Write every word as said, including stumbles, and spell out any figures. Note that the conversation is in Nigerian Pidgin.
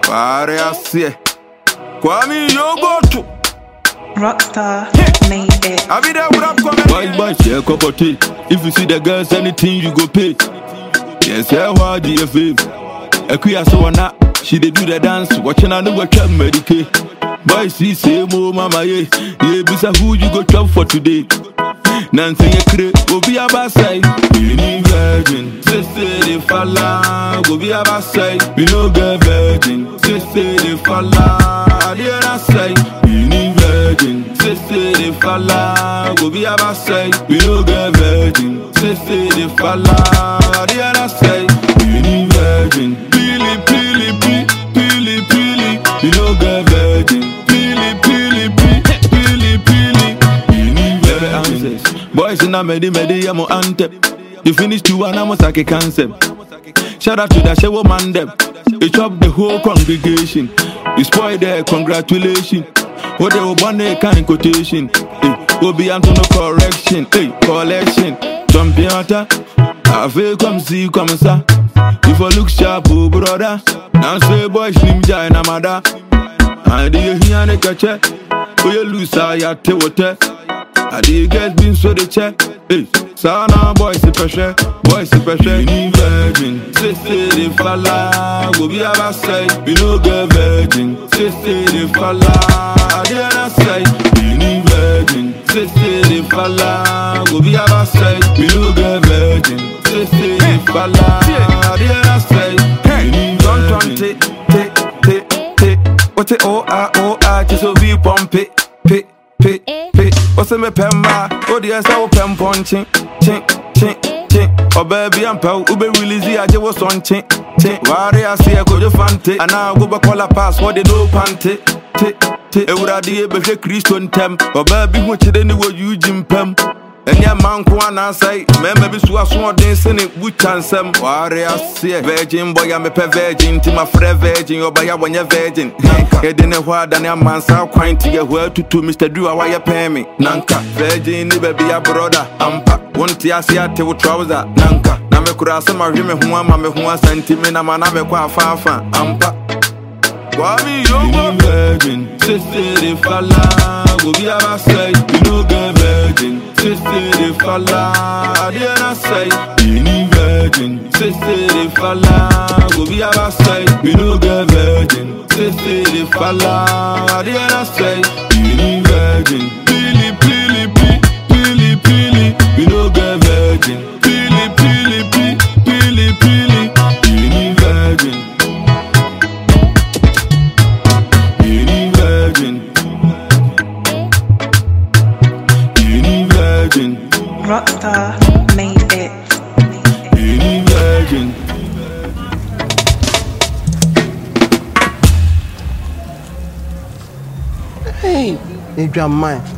Pare asie. Kwame Yogoto. Rockstar made it. I be there with up coming. Boy, boy, share cup of tea. If you see the girls, anything you go pay. Yes, I want the fave. A queer so na. She dey do the dance, watching I know what can medicate. Boy, see, say, mo, mama, yeah. Yeah, bisa who you go chop for today. Nancy, you create, go be a bassai. You need virgin, sister, they falla. Go be a bassai. We no get virgin, sister, they falla. I didn't say, you need virgin, sister, they falla. Go be a bassai. We no get virgin, sister, they falla. I didn't say, you need virgin. Pili, pili, pili, pili, pili. We no get virgin. Pili, pili, pili, pili, pili. You need virgin. Boys in a medi medi I'm anthem. You finish two and I'm a sake cancer. Shout out to that show man them. You chop the whole congregation. You spoil their congratulations. What they will want a kind quotation. Hey, will be unto no correction. Hey, collection. Champion. I feel come see come sir. If I look sharp, oh brother. Now say boys slim jai na mother. I do you hear the catcher? Oh you lose I te water. I did get been so they check. Hey, Sana boys the pressure, boys the pressure. You need virgin, sister they falla. Go be a bassai, we no get virgin, sister they falla. I didn't say, you need virgin, sister they falla. Go be a bassai, we no get virgin, sister they falla. I didn't say, you need virgin. Take, take, take, take. What it oh ah oh ah just so we pump it, pit. Pay, pay, what's in my pemba? Oh, the answer will pen punching, chink, chink, chink. Oh, baby, I'm pow, Ube release I just was on chink, chink. Why I see a good fante, and now go back all a pass, what they do pante, tick, tick. It would have the baby Christian tem, or baby, which then you were using pem. And your man can answer, maybe so as one dancing it would chance them. Why I see a virgin boy, I'm a virgin, to my friend virgin, or by a one year virgin. He didn't know than a man so quite to get word to to Mister Drew, why you pay me. Nanka, virgin, never be a brother. Ampa, one tea, see a tail trouser. Nanka, Namakura, my women who are mamma who are sentiment, I'm an Amequa Fafa. Ampa. Why you need virgin, sister, they falla. Go be a bassai, you no get virgin, sister, they falla. I didn't say, you need virgin, sister, they falla. Go be a bassai, you no get virgin, sister, they falla. I didn't say, you need virgin. Pili, pili, pili, pili, pili. You no get virgin. Pili, pili, pili, pili, pili. You need virgin. Rockstar made it. Any virgin. Hey, it's your mind.